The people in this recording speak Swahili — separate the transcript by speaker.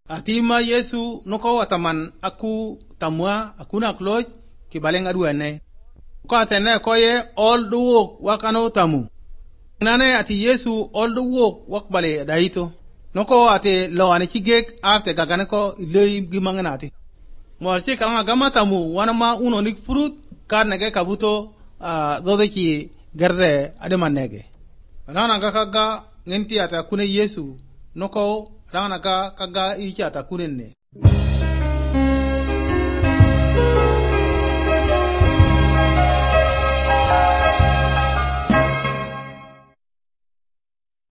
Speaker 1: Atima Yesu noko wataman aku tamwa akuna kloj kibalenga duene. Ko atene koye all the work wakano tamu. Nane ati Yesu all the work wakbale daito. Noko ate lo ane chigek afte gagane ko iloi gimanganati. Mwalche kalanga gama tamu wanama uno nik fruit karnege kabuto dode ki gerde ademanege. Rana kaga ngenti ata kune Yesu noko rana kaga ichi ata kunenne.